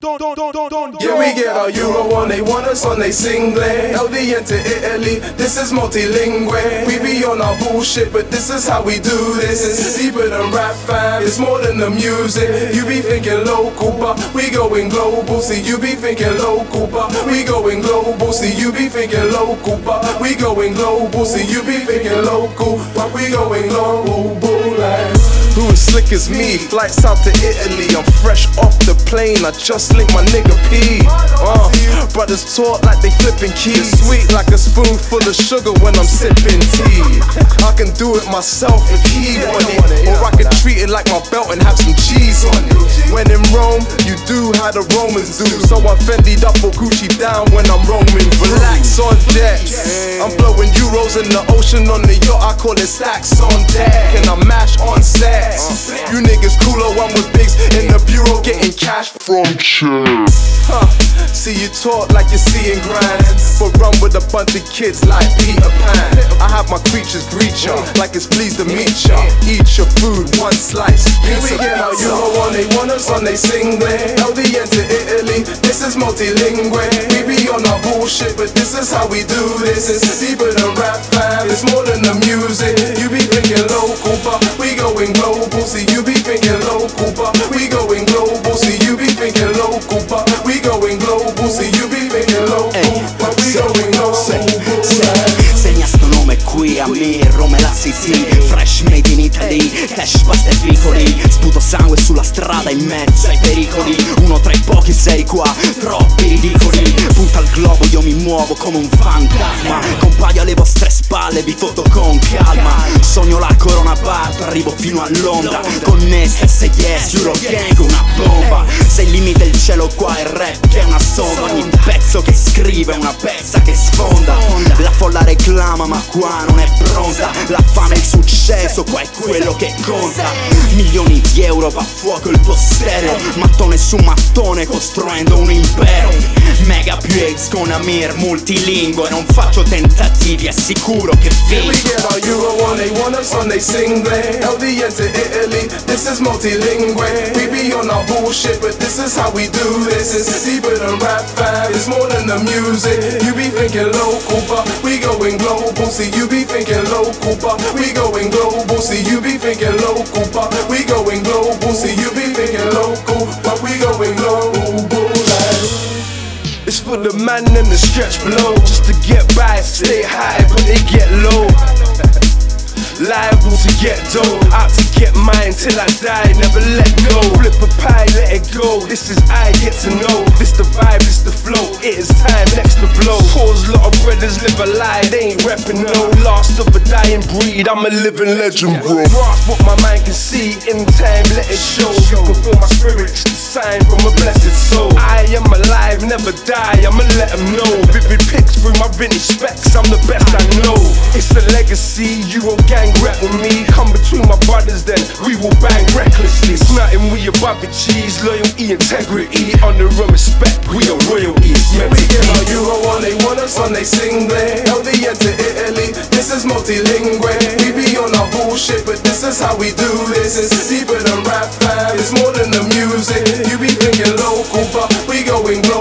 Yeah, we get our Euro on, they want us on they singlet. LDN to Italy, this is multilingual. We be on our bullshit, but this is how we do this. It's deeper than rap, fam, it's more than the music. You be thinking local, but we going global. See, you be thinking local, but we going global. See, you be thinking local, but we going global. See, you be thinking local, but we going global. Like, who as slick as me? Flights out to Italy, I'm fresh off the plane. I just linked my nigga P. Brothers talk like they flipping keys. Sweet like a spoonful of sugar when I'm sipping tea. I can do it myself if he want it, or I can treat it like my belt and have some cheese on it. When in Rome, you do how the Romans do. So I'm Fendi'd up or Gucci down when I'm roaming. Relax on jets, I'm blowing euros in the ocean on the yacht. I call it stacks on deck, and I mash on set. You niggas cooler, one with bigs in the bureau getting cash from church. See you talk like you're seeing grands, but run with a bunch of kids like Peter Pan. I have my creatures greet ya like it's pleased to meet ya. Eat your food, one slice. Here we get our Euro on, they want us on they singlet. LDN to Italy, this is multilingual. We be on our bullshit, but this is how we do this. It's deeper than rap, fam, it's more than the music. You be thinking local, but we going global. See, you be thinking local, but we going global. See, you be thinking local, but we going global. See, you be thinking local, but we going global. Segna sto nome qui a me, Rome la Sicilia. Fresh made in Italy, cash, pasta e piccoli. Sputo sangue sulla strada in mezzo ai pericoli. Uno tra i pochi sei qua, troppi ridicoli. Punta al globo, io mi muovo come un fantasma. Compaio alle vostre spalle, vi foto con calma. Sogno la Corona Bar, arrivo fino a Londra. Connessa, se yes, Euro Gang, una bomba. Se il limite il cielo qua è rap che è una sonda. Ogni pezzo che scrive è una pezza che sfonda. La folla reclama ma qua non è pronta. La fame e il successo qua è quello che conta. Milioni di euro, va a fuoco il tuo stereo. Mattone su mattone costruendo un impero. Mega più AIDS con Amir, multilingue. Non faccio tentativi, è sicuro che vinco. We get our Euro on, they want us on they singlet. LDN to Italy, this is multilingual. We be on our bullshit, but this is how we do this. It's deeper than rap, fam, it's more than the music. You be thinking local, but we going global. See, you be thinking local, but we going global. See, you be thinking local, but we going global. See, you be thinking local, but we going global. It's for the man and the stretch below. Just to get by, stay high, but they get low. Liable to get dough, out to get mine till I die, never let go. Flip a pie, let it go, this is I get to know. This the vibe, this the flow, it is time next to blow. Cause lot of brothers live a lie, they ain't reppin' no. Last of a dying breed, I'm a living legend, bro. Grasp what my mind can see, in time let it show. You can feel my spirits, the sign from a blessed soul. I am alive, never die, I'ma let them know. Vivid pics through my vintage specs, I'm the best I know. It's a legacy, Euro Gang rap with me. Come between my brothers, then we will bang recklessly. It's nothing, we above the cheese. Loyalty, integrity, honor and respect, we are royalty. Yeah, we get our Euro on, they want us on they singlet. LDN to Italy, this is multilingual. We be on our bullshit, but this is how we do this. It's deeper than rap, fam, it's more than the music. You be thinking local, but we going global.